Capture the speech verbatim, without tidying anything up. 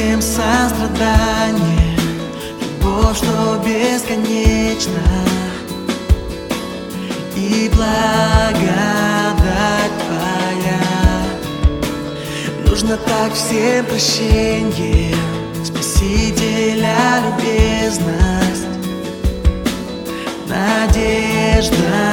всем сострадание, любовь, что бесконечна, и благодать Твоя. Нужно так всем прощение, Спасителя любезность, надежда